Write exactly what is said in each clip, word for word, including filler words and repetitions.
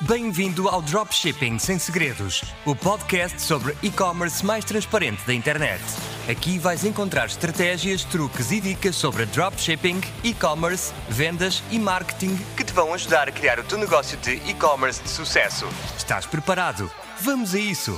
Bem-vindo ao Dropshipping Sem Segredos, o podcast sobre e-commerce mais transparente da internet. Aqui vais encontrar estratégias, truques e dicas sobre dropshipping, e-commerce, vendas e marketing que te vão ajudar a criar o teu negócio de e-commerce de sucesso. Estás preparado? Vamos a isso!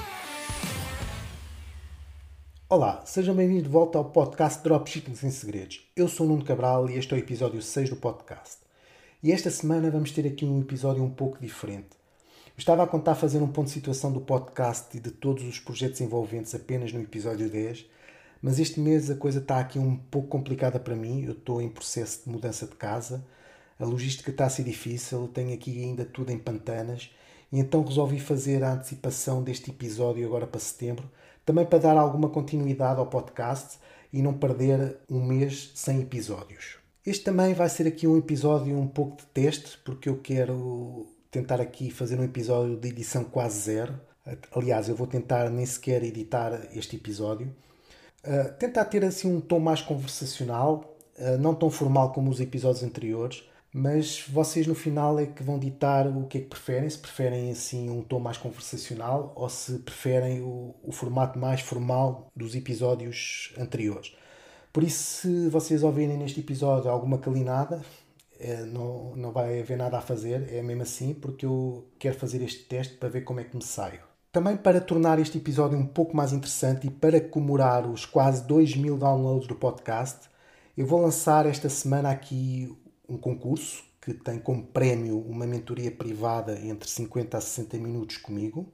Olá, sejam bem-vindos de volta ao podcast Dropshipping Sem Segredos. Eu sou o Nuno Cabral e este é o episódio seis do podcast. E esta semana vamos ter aqui um episódio um pouco diferente. Eu estava a contar fazer um ponto de situação do podcast e de todos os projetos envolventes apenas no episódio dez, mas este mês a coisa está aqui um pouco complicada para mim. Eu estou em processo de mudança de casa, a logística está a ser difícil, tenho aqui ainda tudo em pantanas e então resolvi fazer a antecipação deste episódio agora para setembro, também para dar alguma continuidade ao podcast e não perder um mês sem episódios. Este também vai ser aqui um episódio um pouco de teste, porque eu quero tentar aqui fazer um episódio de edição quase zero. Aliás, eu vou tentar nem sequer editar este episódio. Uh, tentar ter assim um tom mais conversacional, uh, não tão formal como os episódios anteriores, mas vocês no final é que vão ditar o que é que preferem, se preferem assim um tom mais conversacional ou se preferem o, o formato mais formal dos episódios anteriores. Por isso, se vocês ouvirem neste episódio alguma calinada, é, não, não vai haver nada a fazer, é mesmo assim, porque eu quero fazer este teste para ver como é que me saio. Também para tornar este episódio um pouco mais interessante e para comemorar os quase dois mil downloads do podcast, eu vou lançar esta semana aqui um concurso que tem como prémio uma mentoria privada entre cinquenta a sessenta minutos comigo.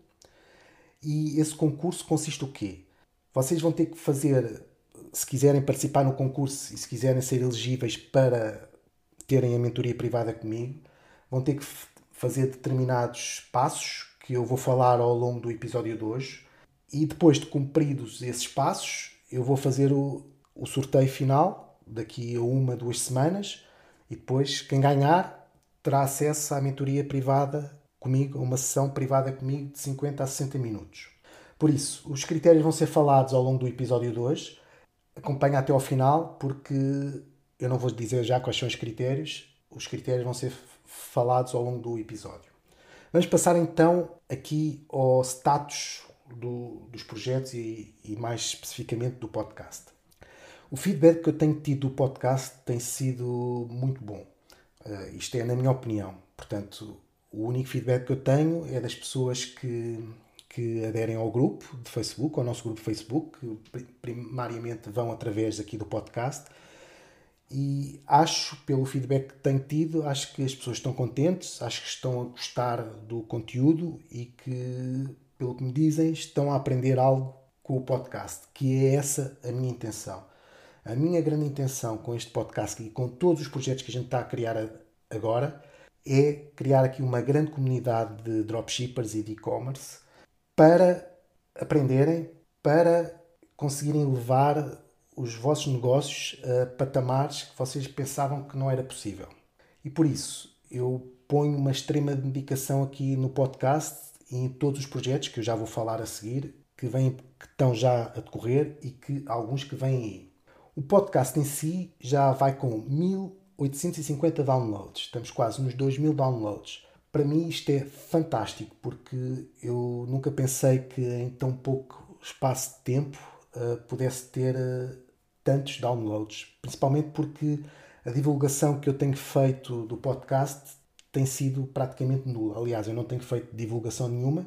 E esse concurso consiste o quê? Vocês vão ter que fazer, se quiserem participar no concurso e se quiserem ser elegíveis para terem a mentoria privada comigo, vão ter que fazer determinados passos que eu vou falar ao longo do episódio de hoje. E depois de cumpridos esses passos, eu vou fazer o, o sorteio final daqui a uma, duas semanas. E depois, quem ganhar terá acesso à mentoria privada comigo, a uma sessão privada comigo de cinquenta a sessenta minutos. Por isso, os critérios vão ser falados ao longo do episódio de hoje. Acompanha até ao final, porque eu não vou dizer já quais são os critérios. Os critérios vão ser falados ao longo do episódio. Vamos passar então aqui ao status do, dos projetos e, e mais especificamente do podcast. O feedback que eu tenho tido do podcast tem sido muito bom. Uh, isto é na minha opinião. Portanto, o único feedback que eu tenho é das pessoas que, que aderem ao grupo de Facebook, ao nosso grupo de Facebook, que primariamente vão através aqui do podcast. E acho, pelo feedback que tenho tido, acho que as pessoas estão contentes, acho que estão a gostar do conteúdo e que, pelo que me dizem, estão a aprender algo com o podcast, que é essa a minha intenção. A minha grande intenção com este podcast e com todos os projetos que a gente está a criar agora é criar aqui uma grande comunidade de dropshippers e de e-commerce para aprenderem, para conseguirem levar os vossos negócios a patamares que vocês pensavam que não era possível. E por isso eu ponho uma extrema dedicação aqui no podcast e em todos os projetos que eu já vou falar a seguir, que, vêm, que estão já a decorrer e que alguns que vêm aí. O podcast em si já vai com mil oitocentos e cinquenta downloads. Estamos quase nos dois mil downloads. Para mim isto é fantástico, porque eu nunca pensei que em tão pouco espaço de tempo uh, pudesse ter uh, tantos downloads. Principalmente porque a divulgação que eu tenho feito do podcast tem sido praticamente nula. Aliás, eu não tenho feito divulgação nenhuma.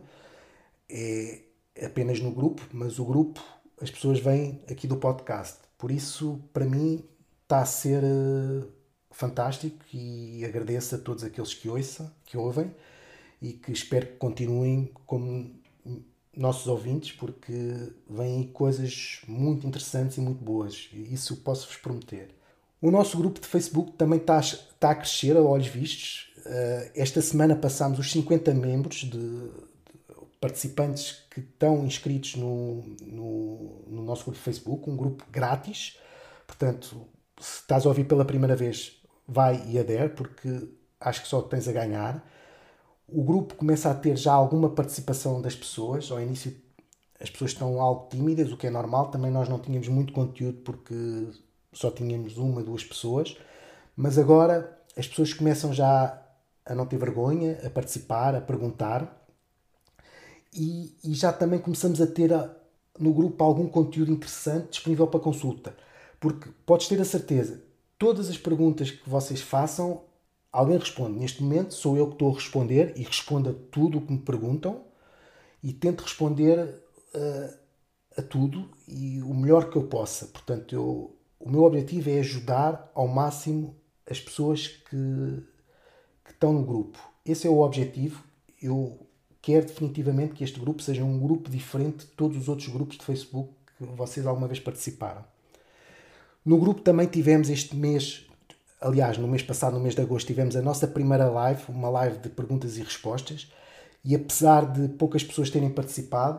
É apenas no grupo, mas o grupo, as pessoas vêm aqui do podcast. Por isso, para mim, está a ser uh, fantástico e agradeço a todos aqueles que ouçam, que ouvem e que espero que continuem como nossos ouvintes, porque vêm aí coisas muito interessantes e muito boas. E isso posso-vos prometer. O nosso grupo de Facebook também está a, está a crescer a olhos vistos. Uh, esta semana passámos os cinquenta membros de, de participantes que estão inscritos no, no, no nosso grupo de Facebook, um grupo grátis. Portanto, se estás a ouvir pela primeira vez, vai e adere, porque acho que só tens a ganhar. O grupo começa a ter já alguma participação das pessoas. Ao início as pessoas estão algo tímidas, o que é normal. Também nós não tínhamos muito conteúdo porque só tínhamos uma, duas pessoas. Mas agora as pessoas começam já a não ter vergonha, a participar, a perguntar. E, e já também começamos a ter a, no grupo algum conteúdo interessante disponível para consulta. Porque podes ter a certeza, todas as perguntas que vocês façam, alguém responde. Neste momento sou eu que estou a responder e respondo a tudo o que me perguntam e tento responder uh, a tudo e o melhor que eu possa. Portanto, eu, o meu objetivo é ajudar ao máximo as pessoas que, que estão no grupo. Esse é o objetivo. Eu quero definitivamente que este grupo seja um grupo diferente de todos os outros grupos de Facebook que vocês alguma vez participaram. No grupo também tivemos este mês, aliás, no mês passado, no mês de agosto, tivemos a nossa primeira live, uma live de perguntas e respostas, e apesar de poucas pessoas terem participado,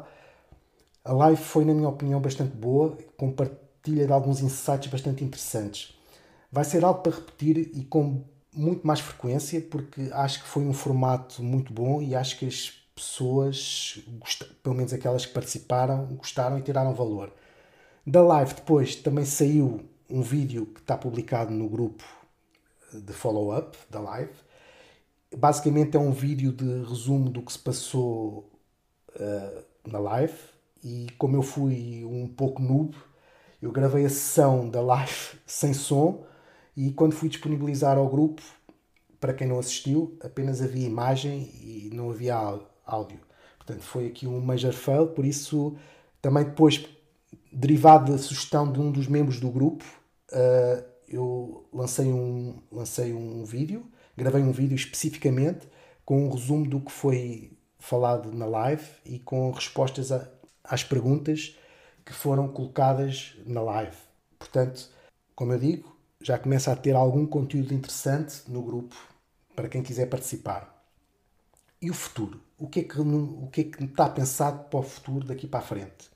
a live foi, na minha opinião, bastante boa, com partilha de alguns insights bastante interessantes. Vai ser algo para repetir e com muito mais frequência, porque acho que foi um formato muito bom e acho que as pessoas, pelo menos aquelas que participaram, gostaram e tiraram valor. Da live depois também saiu um vídeo que está publicado no grupo de follow-up da live. Basicamente é um vídeo de resumo do que se passou uh, na live e como eu fui um pouco noob, eu gravei a sessão da live sem som e quando fui disponibilizar ao grupo, para quem não assistiu, apenas havia imagem e não havia áudio. Portanto, foi aqui um major fail, por isso também depois, derivado da sugestão de um dos membros do grupo, uh, eu lancei um, lancei um vídeo, gravei um vídeo especificamente com um resumo do que foi falado na live e com respostas a, às perguntas que foram colocadas na live. Portanto, como eu digo, já começa a ter algum conteúdo interessante no grupo para quem quiser participar. E o futuro? O que é que, o que é que está pensado para o futuro daqui para a frente?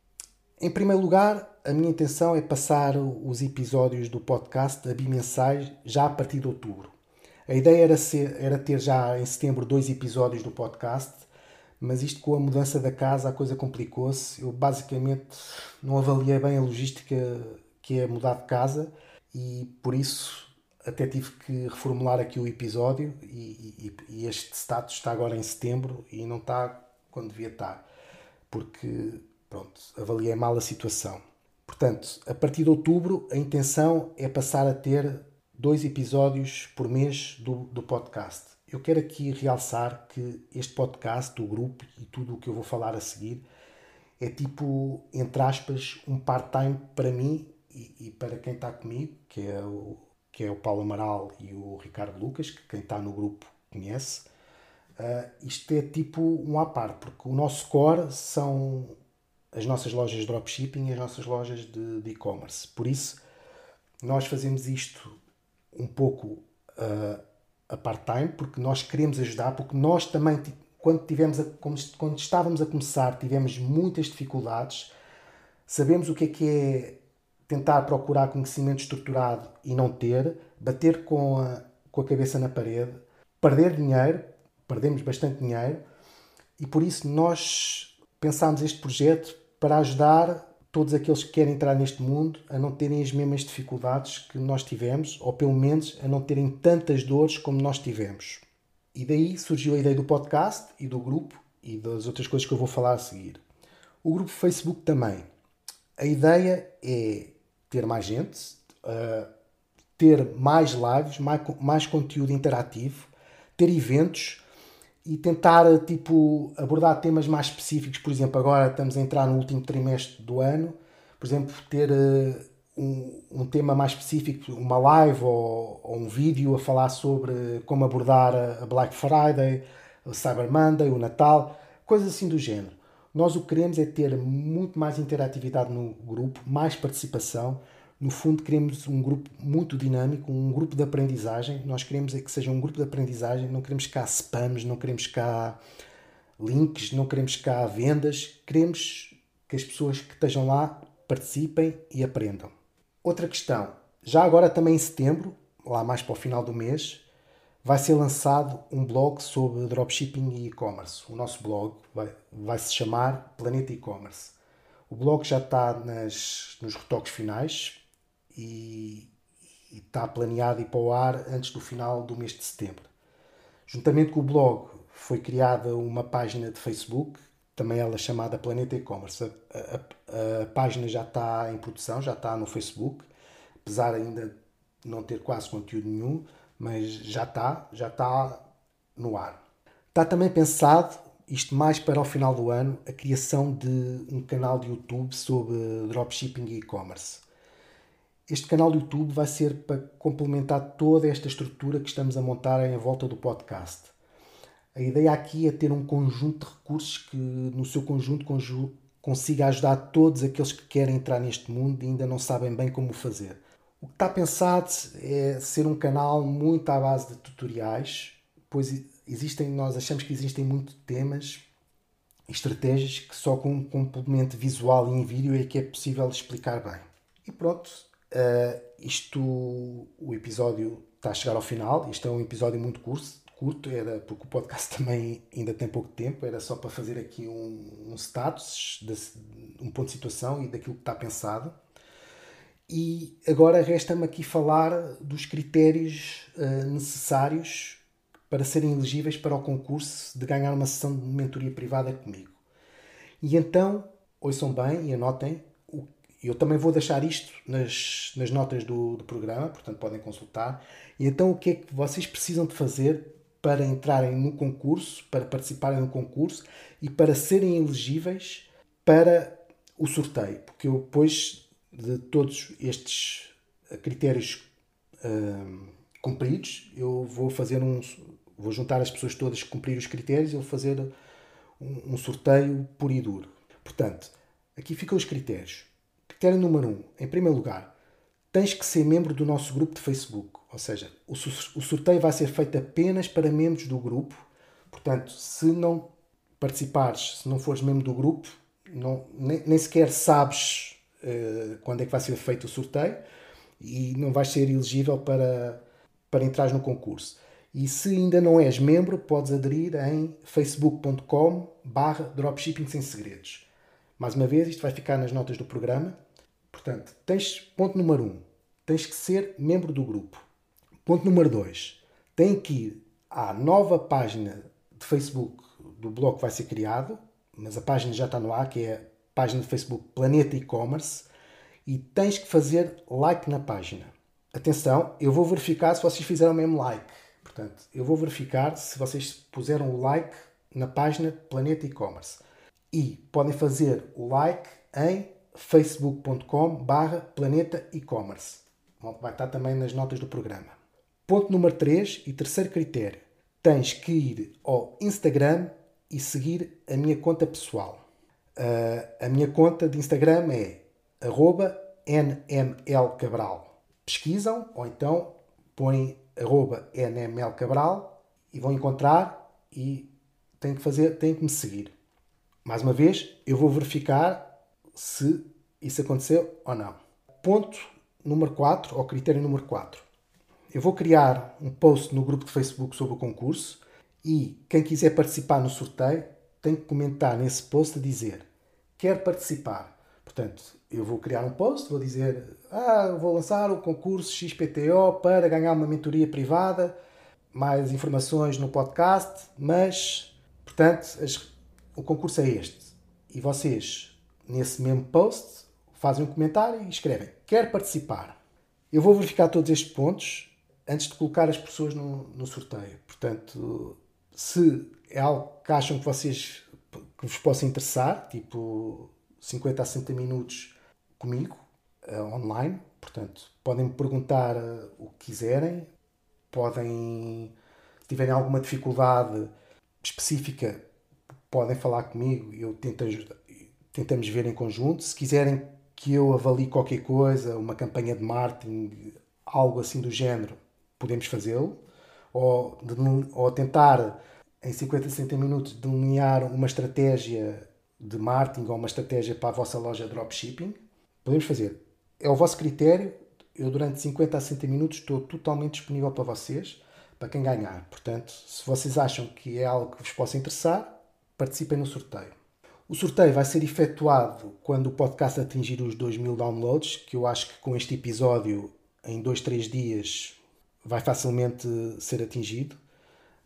Em primeiro lugar, a minha intenção é passar os episódios do podcast a bimensais já a partir de outubro. A ideia era, ser, era ter já em setembro dois episódios do podcast, mas isto com a mudança da casa a coisa complicou-se. Eu basicamente não avaliei bem a logística que é mudar de casa e por isso até tive que reformular aqui o episódio e, e, e este status está agora em setembro e não está quando devia estar, porque pronto, avaliei mal a situação. Portanto, a partir de outubro a intenção é passar a ter dois episódios por mês do, do podcast. Eu quero aqui realçar que este podcast, do grupo e tudo o que eu vou falar a seguir é tipo, entre aspas, um part-time para mim e, e para quem está comigo, que é o que é o Paulo Amaral e o Ricardo Lucas, que quem está no grupo conhece. Uh, isto é tipo um à parte, porque o nosso core são as nossas lojas de dropshipping e as nossas lojas de, de e-commerce. Por isso, nós fazemos isto um pouco uh, a part-time, porque nós queremos ajudar, porque nós também, quando, tivemos a, quando estávamos a começar, tivemos muitas dificuldades, sabemos o que é que é tentar procurar conhecimento estruturado e não ter, bater com a, com a cabeça na parede, perder dinheiro, perdemos bastante dinheiro, e por isso nós pensámos este projeto para ajudar todos aqueles que querem entrar neste mundo a não terem as mesmas dificuldades que nós tivemos, ou pelo menos a não terem tantas dores como nós tivemos. E daí surgiu a ideia do podcast e do grupo e das outras coisas que eu vou falar a seguir. O grupo Facebook também. A ideia é ter mais gente, uh, ter mais lives, mais, mais conteúdo interativo, ter eventos e tentar tipo, abordar temas mais específicos. Por exemplo, agora estamos a entrar no último trimestre do ano, por exemplo, ter uh, um, um tema mais específico, uma live ou, ou um vídeo a falar sobre como abordar a Black Friday, o Cyber Monday, o Natal, coisas assim do género. Nós o que queremos é ter muito mais interatividade no grupo, mais participação. No fundo, queremos um grupo muito dinâmico, um grupo de aprendizagem. Nós queremos é que seja um grupo de aprendizagem, não queremos cá spams, não queremos cá links, não queremos cá vendas. Queremos que as pessoas que estejam lá participem e aprendam. Outra questão, já agora também em setembro, lá mais para o final do mês, vai ser lançado um blog sobre dropshipping e e-commerce. O nosso blog vai, vai se chamar Planeta E-Commerce. O blog já está nas, nos retoques finais e, e está planeado ir para o ar antes do final do mês de setembro. Juntamente com o blog foi criada uma página de Facebook, também ela chamada Planeta E-Commerce. A, a, a página já está em produção, já está no Facebook, apesar ainda de não ter quase conteúdo nenhum, mas já está, já está no ar. Está também pensado, isto mais para o final do ano, a criação de um canal de YouTube sobre dropshipping e e-commerce. Este canal de YouTube vai ser para complementar toda esta estrutura que estamos a montar em volta do podcast. A ideia aqui é ter um conjunto de recursos que, no seu conjunto, consiga ajudar todos aqueles que querem entrar neste mundo e ainda não sabem bem como fazer. O que está pensado é ser um canal muito à base de tutoriais, pois existem, nós achamos que existem muitos temas e estratégias que só com um complemento visual e em vídeo é que é possível explicar bem. E pronto, uh, isto, o episódio está a chegar ao final. Este é um episódio muito curto, curto era porque o podcast também ainda tem pouco tempo, era só para fazer aqui um, um status, de, um ponto de situação e daquilo que está pensado. E agora resta-me aqui falar dos critérios uh, necessários para serem elegíveis para o concurso de ganhar uma sessão de mentoria privada comigo. E então, ouçam bem e anotem, eu também vou deixar isto nas, nas notas do, do programa, portanto podem consultar. E então o que é que vocês precisam de fazer para entrarem no concurso, para participarem no concurso e para serem elegíveis para o sorteio? Porque eu depois de todos estes critérios uh, cumpridos, eu vou fazer um, vou juntar as pessoas todas que cumpriram os critérios e vou fazer um, um sorteio puro e duro. Portanto, aqui ficam os critérios. Critério número um, em primeiro lugar, tens que ser membro do nosso grupo de Facebook. Ou seja, o, o sorteio vai ser feito apenas para membros do grupo. Portanto, se não participares, se não fores membro do grupo, não, nem, nem sequer sabes uh, quando é que vai ser feito o sorteio e não vais ser elegível para, para entrar no concurso. E se ainda não és membro, podes aderir em facebook ponto com barra dropshipping sem segredos. Mais uma vez, isto vai ficar nas notas do programa. Portanto, tens, ponto número um, tens que ser membro do grupo. Ponto número dois, tem que ir à nova página de Facebook do blog que vai ser criado, mas a página já está no ar, que é a página de Facebook Planeta E-Commerce, e tens que fazer like na página. Atenção, eu vou verificar se vocês fizeram o mesmo like. Portanto, eu vou verificar se vocês puseram o like na página Planeta E-Commerce. E podem fazer o like em facebook ponto com barra planeta e-commerce. Vai estar também nas notas do programa. Ponto número três e terceiro critério. Tens que ir ao Instagram e seguir a minha conta pessoal. Uh, a minha conta de Instagram é arroba N M L Cabral. Pesquisam ou então põem arroba N M L Cabral e vão encontrar e têm que fazer, têm que me seguir. Mais uma vez, eu vou verificar se isso aconteceu ou não. Ponto número quatro, ou critério número quatro. Eu vou criar um post no grupo de Facebook sobre o concurso e quem quiser participar no sorteio tem que comentar nesse post a dizer quer participar. Portanto, eu vou criar um post, vou dizer ah, vou lançar o concurso X P T O para ganhar uma mentoria privada, mais informações no podcast, mas, portanto, as, o concurso é este. E vocês, nesse mesmo post, fazem um comentário e escrevem quer participar. Eu vou verificar todos estes pontos antes de colocar as pessoas no, no sorteio. Portanto, se é algo que acham que vocês que vos possa interessar, tipo cinquenta a sessenta minutos comigo, uh, online, portanto, podem me perguntar uh, o que quiserem, podem, se tiverem alguma dificuldade específica, podem falar comigo e eu tento ajudar, tentamos ver em conjunto. Se quiserem que eu avalie qualquer coisa, uma campanha de marketing, algo assim do género, podemos fazê-lo. Ou, de, ou tentar, em cinquenta a sessenta minutos, delinear uma estratégia de marketing ou uma estratégia para a vossa loja de dropshipping. Podemos fazer. É o vosso critério. Eu, durante cinquenta a sessenta minutos, estou totalmente disponível para vocês, para quem ganhar. Portanto, se vocês acham que é algo que vos possa interessar, participem no sorteio. O sorteio vai ser efetuado quando o podcast atingir os dois mil downloads, que eu acho que com este episódio, em dois, três dias, vai facilmente ser atingido.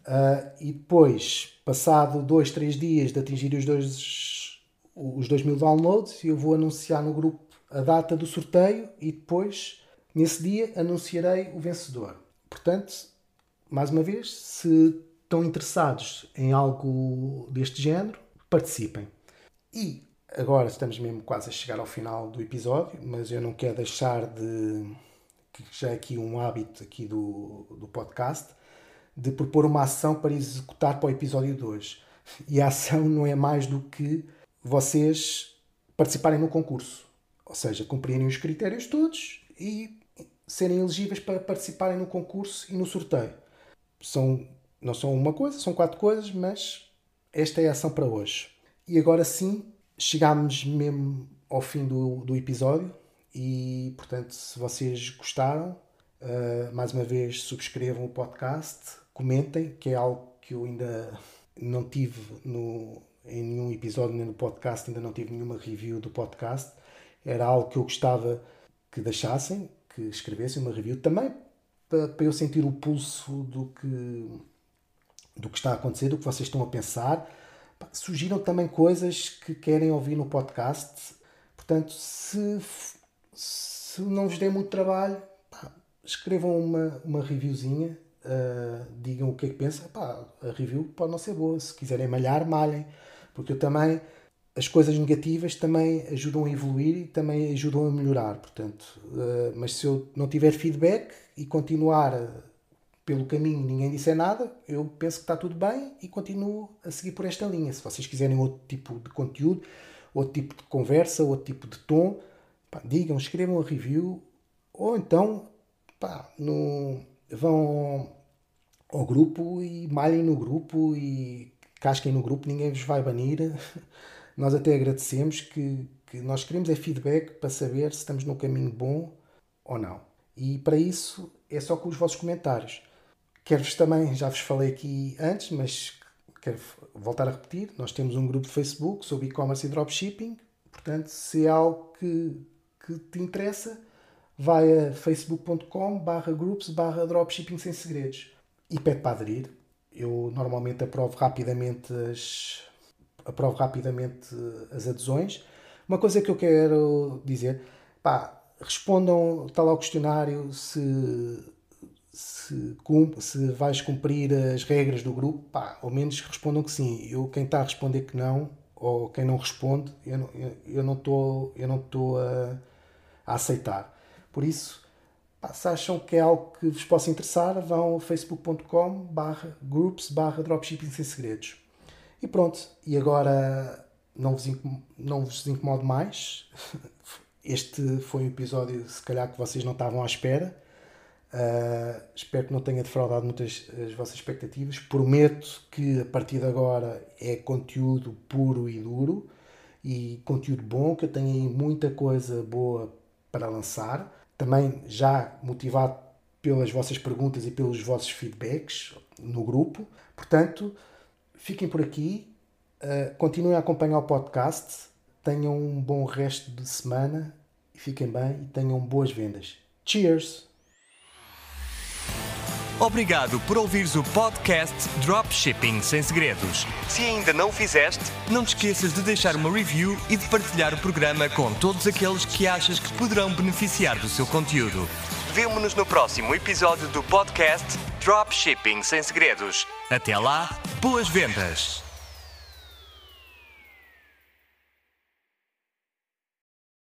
Uh, e depois, passado dois, três dias de atingir os dois, os dois mil downloads, eu vou anunciar no grupo a data do sorteio e depois, nesse dia, anunciarei o vencedor. Portanto, mais uma vez, se estão interessados em algo deste género, participem. E agora estamos mesmo quase a chegar ao final do episódio, mas eu não quero deixar de, que já é aqui um hábito aqui do, do podcast, de propor uma ação para executar para o episódio de hoje. E a ação não é mais do que vocês participarem no concurso. Ou seja, cumprirem os critérios todos e serem elegíveis para participarem no concurso e no sorteio. São, não são uma coisa, são quatro coisas, mas esta é a ação para hoje. E agora sim, chegámos mesmo ao fim do, do episódio e, portanto, se vocês gostaram, uh, mais uma vez subscrevam o podcast, comentem, que é algo que eu ainda não tive no, em nenhum episódio, nem no podcast, ainda não tive nenhuma review do podcast. Era algo que eu gostava que deixassem, que escrevessem uma review também, para, para eu sentir o pulso do que, do que está a acontecer, do que vocês estão a pensar. Sugiram também coisas que querem ouvir no podcast. Portanto, se, se não vos der muito trabalho, pá, escrevam uma, uma reviewzinha. Uh, digam o que é que pensam. Pá, a review pode não ser boa. Se quiserem malhar, malhem. Porque eu também, as coisas negativas também ajudam a evoluir e também ajudam a melhorar. Portanto, uh, mas se eu não tiver feedback e continuar uh, pelo caminho e ninguém disser nada, eu penso que está tudo bem e continuo a seguir por esta linha. Se vocês quiserem outro tipo de conteúdo, outro tipo de conversa, outro tipo de tom, pá, digam, escrevam a review ou então pá, no, vão ao grupo e malhem no grupo e casquem no grupo, ninguém vos vai banir. Nós até agradecemos que, que nós queremos é feedback para saber se estamos no caminho bom ou não. E para isso é só com os vossos comentários. Quero-vos também, já vos falei aqui antes, mas quero voltar a repetir, nós temos um grupo de Facebook sobre e-commerce e dropshipping, portanto, se é algo que, que te interessa, vai a facebook ponto com barra groups barra dropshipping sem segredos e pede para aderir. Eu normalmente aprovo rapidamente as, aprovo rapidamente as adesões. Uma coisa que eu quero dizer, pá, respondam, está lá o questionário, se, se, se vais cumprir as regras do grupo, pá, ao menos respondam que sim. Eu, quem está a responder que não, ou quem não responde, eu não, eu, eu não estou eu não estou a, a aceitar. Por isso, pá, se acham que é algo que vos possa interessar, vão a facebook ponto com barra groups barra dropshipping sem segredos. E pronto, e agora não vos, não vos incomodo mais. Este foi um episódio, se calhar, que vocês não estavam à espera. Uh, espero que não tenha defraudado muitas as vossas expectativas. Prometo que a partir de agora é conteúdo puro e duro e conteúdo bom, que eu tenho aí muita coisa boa para lançar. Também já motivado pelas vossas perguntas e pelos vossos feedbacks no grupo. Portanto, fiquem por aqui, uh, continuem a acompanhar o podcast, tenham um bom resto de semana, fiquem bem e tenham boas vendas. Cheers! Obrigado por ouvires o podcast Dropshipping Sem Segredos. Se ainda não o fizeste, não te esqueças de deixar uma review e de partilhar o programa com todos aqueles que achas que poderão beneficiar do seu conteúdo. Vemo-nos no próximo episódio do podcast Dropshipping Sem Segredos. Até lá, boas vendas!